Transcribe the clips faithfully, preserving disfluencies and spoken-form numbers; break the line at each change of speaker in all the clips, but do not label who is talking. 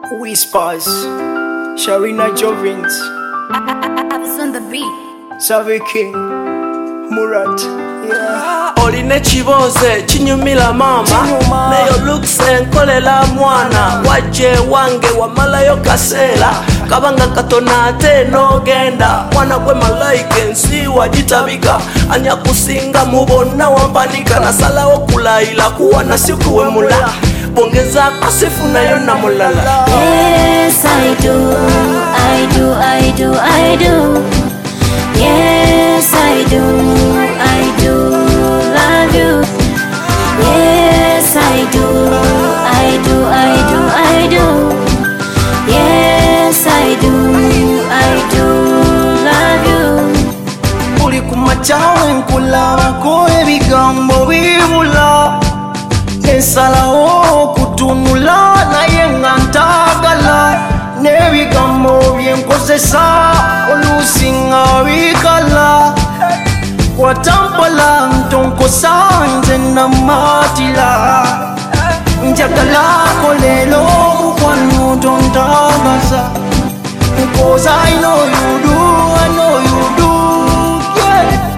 Whispers, Sharina Jovins,
I was on the beat.
Savvy King, Murat, yeah.
Oline chiboze chinyumila mama
Chinyuma.
Neyo lukse nkolela mwana Waje wange wamalayo kasela Kabanga katonate no genda Mwana kwe malaike nsi wajitabika Anya kusinga mubona wampanika Nasala okulaila kuwa nasikuwe mula Bongeza kusifu na yona mulala.
Yes, I do, I do, I do, I do. Yes, I do, I do love you. Yes, I do, I do, I do, I do. Yes, I do, I do love you.
Uli kumachawe nkula koe bigambo bibula Nesala o kutunula na yenga ntagala Nebigambo byenkozesa olusinga bikala Kwatampala ntonkosa nze namatila Njagala kolelo mukwano tontagaza Because I know you do, I know you do, yeah.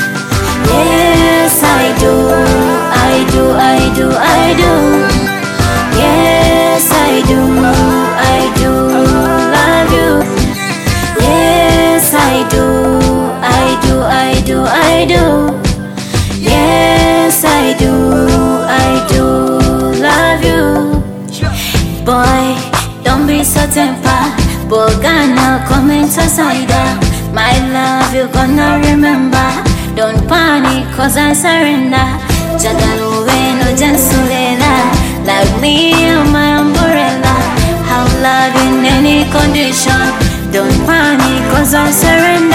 Yes, I do, I do, I do, I do. Yes, I do, I do love you. Yes, I do, I do, I do, I do. Yes, I do, I do love you. Boy, don't be so temper. Bogana comment aside. My love you gonna remember. Don't panic cause I surrender. Jagaluwe no jansulela. Like me and my umbrella. I'll love you in any condition. Don't panic cause I surrender.